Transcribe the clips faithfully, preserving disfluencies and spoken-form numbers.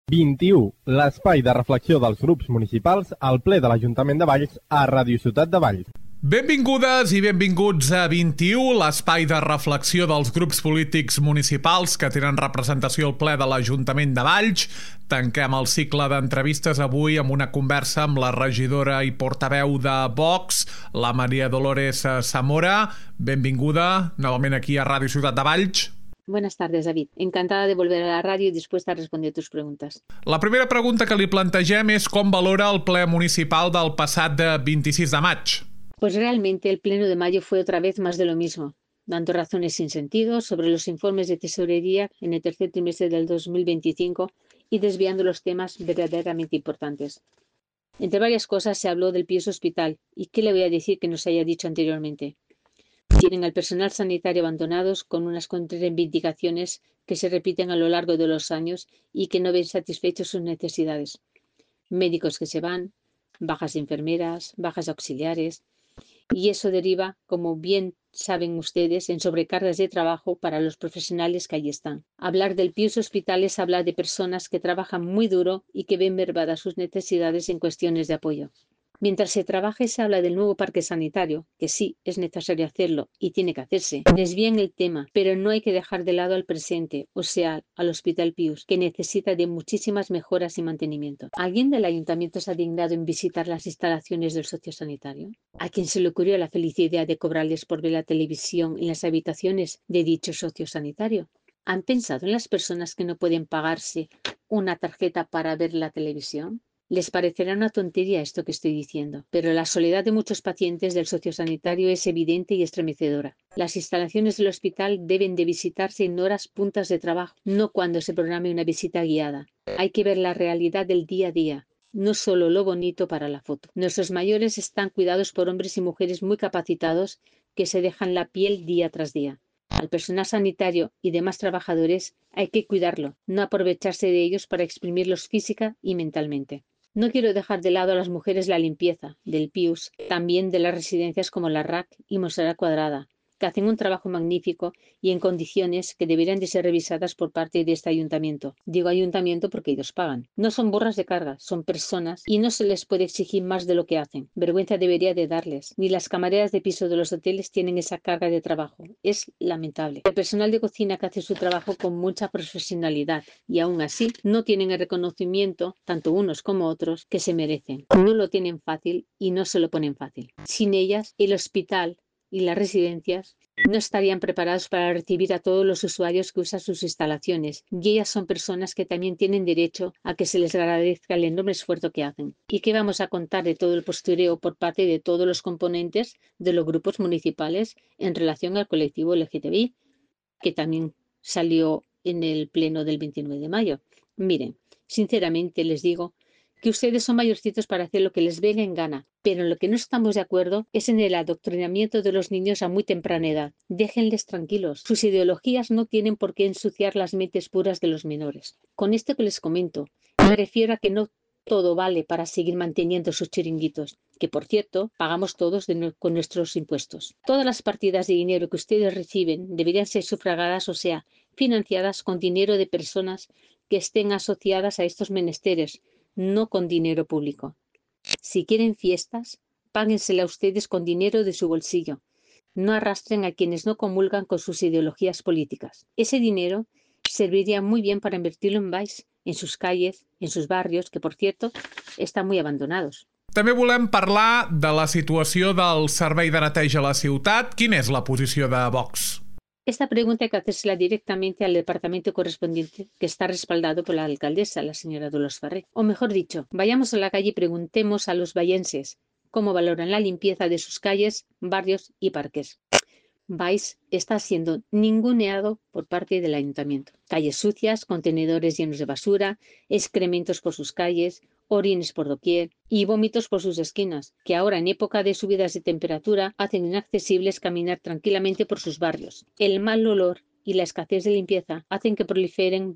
vint-i-u, l'espai de reflexió dels grups municipals al ple de l'Ajuntament de Valls a Ràdio Ciutat de Valls. Benvingudes i benvinguts a vint-i-u, l'espai de reflexió dels grups polítics municipals que tenen representació al ple de l'Ajuntament de Valls. Tanquem el cicle d'entrevistes avui amb una conversa amb la regidora i portaveu de Vox, la Maria Dolores Zamora. Benvinguda novament aquí a Ràdio Ciutat de Valls. Buenas tardes, David. Encantada de volver a la radio y dispuesta a responder tus preguntas. La primera pregunta que li plantegem és com valora el ple municipal del passat de vint-i-sis de maig. Pues realmente el pleno de mayo fue otra vez más de lo mismo, dando razones sin sentido sobre los informes de tesorería en el tercer trimestre del dos mil veinticinco y desviando los temas verdaderamente importantes. Entre varias cosas se habló del Pius Hospital, y qué le voy a decir que no se haya dicho anteriormente. Tienen al personal sanitario abandonados con unas contraindicaciones que se repiten a lo largo de los años y que no ven satisfechos sus necesidades. Médicos que se van, bajas enfermeras, bajas auxiliares. Y eso deriva, como bien saben ustedes, en sobrecargas de trabajo para los profesionales que allí están. Hablar del Pius Hospital es hablar de personas que trabajan muy duro y que ven mermadas sus necesidades en cuestiones de apoyo. Mientras se trabaja y se habla del nuevo parque sanitario, que sí, es necesario hacerlo y tiene que hacerse, desvían el tema, pero no hay que dejar de lado al presente, o sea, al Hospital Pius, que necesita de muchísimas mejoras y mantenimiento. ¿Alguien del ayuntamiento se ha dignado en visitar las instalaciones del sociosanitario? ¿A quién se le ocurrió la feliz idea de cobrarles por ver la televisión en las habitaciones de dicho sociosanitario? ¿Han pensado en las personas que no pueden pagarse una tarjeta para ver la televisión? Les parecerá una tontería esto que estoy diciendo, pero la soledad de muchos pacientes del sociosanitario es evidente y estremecedora. Las instalaciones del hospital deben de visitarse en horas puntas de trabajo, no cuando se programe una visita guiada. Hay que ver la realidad del día a día, no solo lo bonito para la foto. Nuestros mayores están cuidados por hombres y mujeres muy capacitados que se dejan la piel día tras día. Al personal sanitario y demás trabajadores hay que cuidarlo, no aprovecharse de ellos para exprimirlos física y mentalmente. No quiero dejar de lado a las mujeres la limpieza, del Pius, también de las residencias como la R A C y Montserrat Cuadrada, que hacen un trabajo magnífico y en condiciones que deberían de ser revisadas por parte de este ayuntamiento. Digo ayuntamiento porque ellos pagan. No son burras de carga, son personas y no se les puede exigir más de lo que hacen. Vergüenza debería de darles. Ni las camareras de piso de los hoteles tienen esa carga de trabajo. Es lamentable. El personal de cocina que hace su trabajo con mucha profesionalidad y aún así no tienen el reconocimiento, tanto unos como otros, que se merecen. No lo tienen fácil y no se lo ponen fácil. Sin ellas, el hospital y las residencias no estarían preparados para recibir a todos los usuarios que usan sus instalaciones, y ellas son personas que también tienen derecho a que se les agradezca el enorme esfuerzo que hacen. ¿Y qué vamos a contar de todo el postureo por parte de todos los componentes de los grupos municipales en relación al colectivo L G T B I, que también salió en el pleno del veintinueve de mayo? Miren, sinceramente les digo que ustedes son mayorcitos para hacer lo que les venga en gana, pero en lo que no estamos de acuerdo es en el adoctrinamiento de los niños a muy temprana edad. Déjenles tranquilos. Sus ideologías no tienen por qué ensuciar las mentes puras de los menores. Con esto que les comento, me refiero a que no todo vale para seguir manteniendo sus chiringuitos, que por cierto pagamos todos de no, con nuestros impuestos. Todas las partidas de dinero que ustedes reciben deberían ser sufragadas, o sea, financiadas con dinero de personas que estén asociadas a estos menesteres, no con dinero público. Si quieren fiestas, páguensela ustedes con dinero de su bolsillo. No arrastren a quienes no comulgan con sus ideologías políticas. Ese dinero serviría muy bien para invertirlo en Valls, en sus calles, en sus barrios, que por cierto están muy abandonados. També volem parlar de la situació del servei de neteja a la ciutat. Quina és la posició de Vox? Esta pregunta hay que hacérsela directamente al departamento correspondiente, que está respaldado por la alcaldesa, la señora Dolors Ferrer. O mejor dicho, vayamos a la calle y preguntemos a los vallenses cómo valoran la limpieza de sus calles, barrios y parques. Valls está siendo ninguneado por parte del ayuntamiento. Calles sucias, contenedores llenos de basura, excrementos por sus calles, orines por doquier y vómitos por sus esquinas, que ahora en época de subidas de temperatura hacen inaccesibles caminar tranquilamente por sus barrios. El mal olor y la escasez de limpieza hacen que proliferen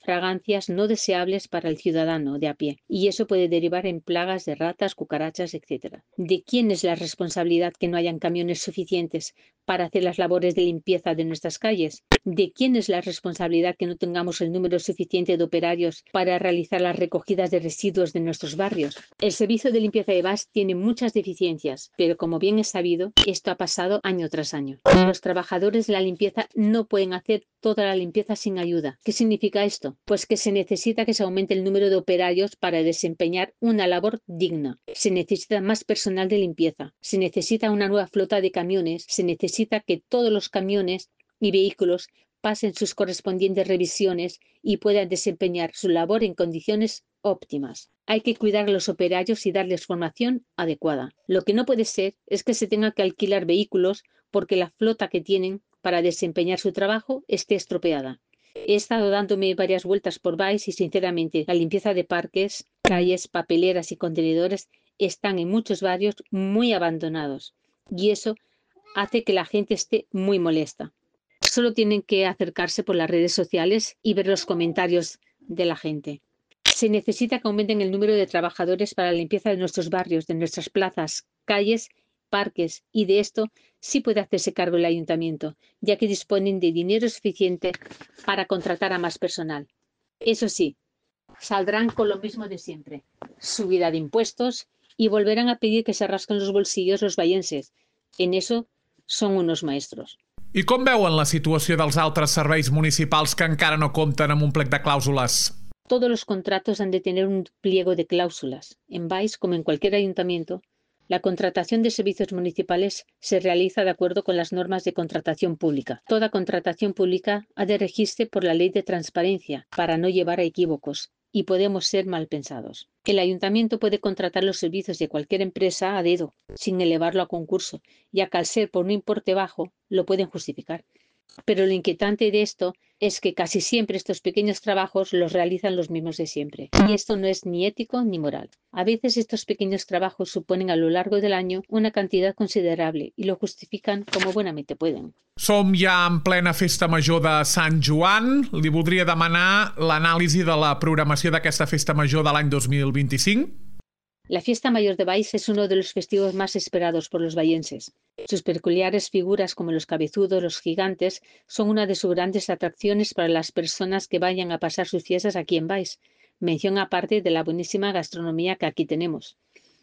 fragancias no deseables para el ciudadano de a pie, y eso puede derivar en plagas de ratas, cucarachas, etcétera. ¿De quién es la responsabilidad que no hayan camiones suficientes para hacer las labores de limpieza de nuestras calles? ¿De quién es la responsabilidad que no tengamos el número suficiente de operarios para realizar las recogidas de residuos de nuestros barrios? El servicio de limpieza de Valls tiene muchas deficiencias, pero como bien es sabido, esto ha pasado año tras año. Los trabajadores de la limpieza no pueden hacer toda la limpieza sin ayuda. ¿Qué significa esto? Pues que se necesita que se aumente el número de operarios para desempeñar una labor digna. Se necesita más personal de limpieza. Se necesita una nueva flota de camiones. Se necesita que todos los camiones y vehículos pasen sus correspondientes revisiones y puedan desempeñar su labor en condiciones óptimas. Hay que cuidar a los operarios y darles formación adecuada. Lo que no puede ser es que se tenga que alquilar vehículos porque la flota que tienen para desempeñar su trabajo esté estropeada. He estado dándome varias vueltas por Valls y sinceramente la limpieza de parques, calles, papeleras y contenedores están en muchos barrios muy abandonados y eso hace que la gente esté muy molesta. Solo tienen que acercarse por las redes sociales y ver los comentarios de la gente. Se necesita que aumenten el número de trabajadores para la limpieza de nuestros barrios, de nuestras plazas, calles, parques, y de esto sí puede hacerse cargo el ayuntamiento, ya que disponen de dinero suficiente para contratar a más personal. Eso sí, saldrán con lo mismo de siempre, subida de impuestos, y volverán a pedir que se rasquen los bolsillos los vallenses. En eso són unos maestros. I com veuen la situació dels altres serveis municipals que encara no compten amb un plec de clàusules? Todos los contratos han de tener un pliego de cláusulas. En Valls, como en cualquier ayuntamiento, la contratación de servicios municipales se realiza de acuerdo con las normas de contratación pública. Toda contratación pública ha de regirse por la ley de transparencia para no llevar a equívocos y podemos ser mal pensados. El ayuntamiento puede contratar los servicios de cualquier empresa a dedo, sin elevarlo a concurso, ya que al ser por un importe bajo, lo pueden justificar. Pero lo inquietante de esto es que casi siempre estos pequeños trabajos los realizan los mismos de siempre. Y esto no es ni ético ni moral. A veces estos pequeños trabajos suponen a lo largo del año una cantidad considerable y lo justifican como buenamente pueden. Som ja en plena festa major de Sant Joan. Li voldria demanar l'anàlisi de la programació d'aquesta festa major de l'any dos mil vint-i-cinc. La fiesta mayor de Valls es uno de los festivos más esperados por los vallenses. Sus peculiares figuras como los cabezudos, los gigantes, son una de sus grandes atracciones para las personas que vayan a pasar sus fiestas aquí en Valls, mención aparte de la buenísima gastronomía que aquí tenemos.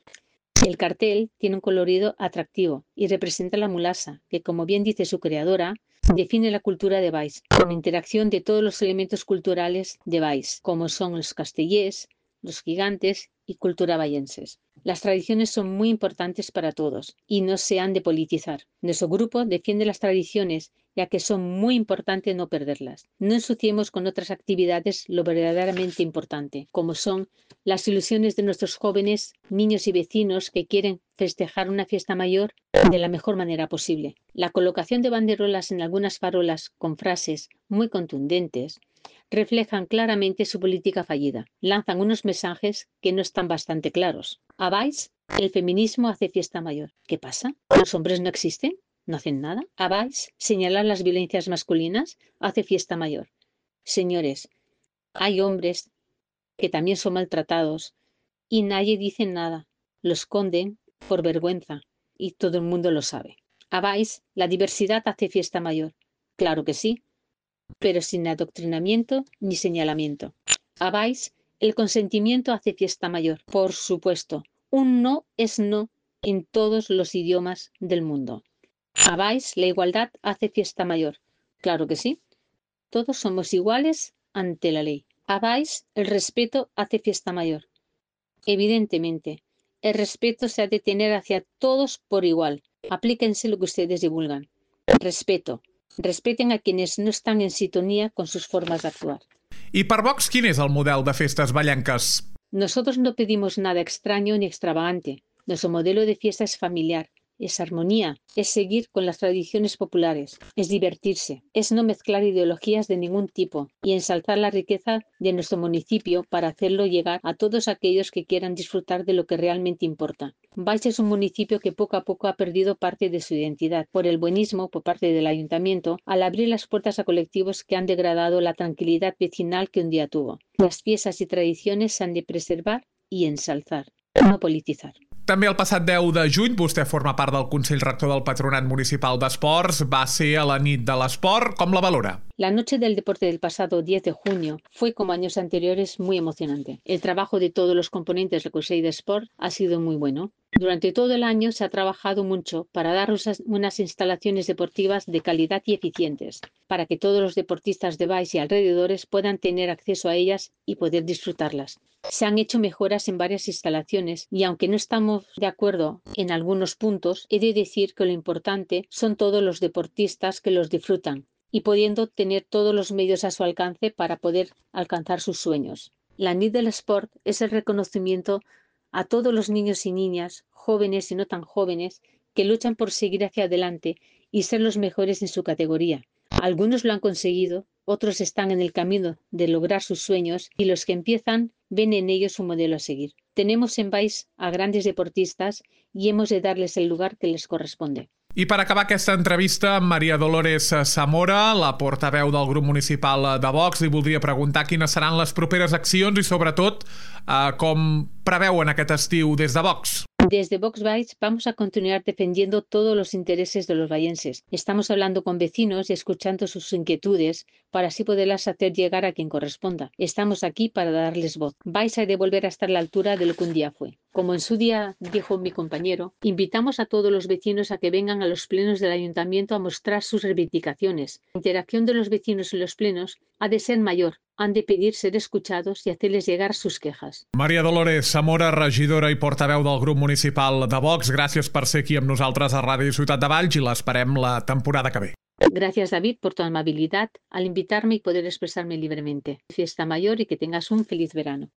El cartel tiene un colorido atractivo y representa la mulasa, que como bien dice su creadora, define la cultura de Valls, con interacción de todos los elementos culturales de Valls, como son los castellers, los gigantes y cultura vallenses. Las tradiciones son muy importantes para todos y no se han de politizar. Nuestro grupo defiende las tradiciones ya que son muy importantes no perderlas. No ensuciemos con otras actividades lo verdaderamente importante, como son las ilusiones de nuestros jóvenes, niños y vecinos que quieren festejar una fiesta mayor de la mejor manera posible. La colocación de banderolas en algunas farolas con frases muy contundentes reflejan claramente su política fallida. Lanzan unos mensajes que no están bastante claros. A Valls, el feminismo hace fiesta mayor. ¿Qué pasa? ¿Los hombres no existen? ¿No hacen nada? A Valls, señalar las violencias masculinas hace fiesta mayor. Señores, hay hombres que también son maltratados y nadie dice nada. Lo esconden por vergüenza y todo el mundo lo sabe. A Valls, la diversidad hace fiesta mayor. Claro que sí, pero sin adoctrinamiento ni señalamiento. A Valls, el consentimiento hace fiesta mayor. Por supuesto, un no es no en todos los idiomas del mundo. A Valls, la igualdad hace fiesta mayor. Claro que sí. Todos somos iguales ante la ley. A Valls, el respeto hace fiesta mayor. Evidentemente, el respeto se ha de tener hacia todos por igual. Aplíquense lo que ustedes divulgan. Respeto. Respeten a quienes no están en sintonía con sus formas de actuar. I per Vox, quin és el model de festes vallenques? Nosotros no pedimos nada extraño ni extravagante. Nuestro modelo de fiesta es familiar es armonía, es seguir con las tradiciones populares, es divertirse, es no mezclar ideologías de ningún tipo y ensalzar la riqueza de nuestro municipio para hacerlo llegar a todos aquellos que quieran disfrutar de lo que realmente importa. Valls es un municipio que poco a poco ha perdido parte de su identidad por el buenismo por parte del ayuntamiento al abrir las puertas a colectivos que han degradado la tranquilidad vecinal que un día tuvo. Las fiestas y tradiciones se han de preservar y ensalzar, no politizar. També el passat deu de juny vostè forma part del Consell Rector del Patronat Municipal d'Esports. Va ser a la nit de l'esport. Com la valora? La noche del deporte del pasado diez de junio fue, como años anteriores, muy emocionante. El trabajo de todos los componentes del Consell d'Esport ha sido muy bueno. Durante todo el año se ha trabajado mucho para dar unas instalaciones deportivas de calidad y eficientes, para que todos los deportistas de Valls y alrededores puedan tener acceso a ellas y poder disfrutarlas. Se han hecho mejoras en varias instalaciones y aunque no estamos de acuerdo en algunos puntos, he de decir que lo importante son todos los deportistas que los disfrutan y pudiendo tener todos los medios a su alcance para poder alcanzar sus sueños. La nit del Esport es el reconocimiento a todos los niños y niñas, jóvenes y no tan jóvenes, que luchan por seguir hacia adelante y ser los mejores en su categoría. Algunos lo han conseguido, otros están en el camino de lograr sus sueños y los que empiezan ven en ellos un modelo a seguir. Tenemos en Valls a grandes deportistas y hemos de darles el lugar que les corresponde. I per acabar aquesta entrevista amb Maria Dolores Zamora, la portaveu del grup municipal de Vox, li voldria preguntar quines seran les properes accions i, sobretot, eh, com preveuen aquest estiu des de Vox. Desde Vox Valls vamos a continuar defendiendo todos los intereses de los vallenses. Estamos hablando con vecinos y escuchando sus inquietudes para así poderlas hacer llegar a quien corresponda. Estamos aquí para darles voz. Valls ha de volver a estar a la altura de lo que un día fue. Como en su día dijo mi compañero, invitamos a todos los vecinos a que vengan a los plenos del ayuntamiento a mostrar sus reivindicaciones. La interacción de los vecinos en los plenos ha de ser mayor. Han de pedir ser escuchados y hacerles llegar sus quejas. Maria Dolores Zamora, regidora i portaveu del grup municipal de Vox, gràcies per ser aquí amb nosaltres a Ràdio Ciutat de Valls i l'esperem la temporada que ve. Gracias, David, por tu amabilidad al invitarme y poder expresarme libremente. Fiesta mayor y que tengas un feliz verano.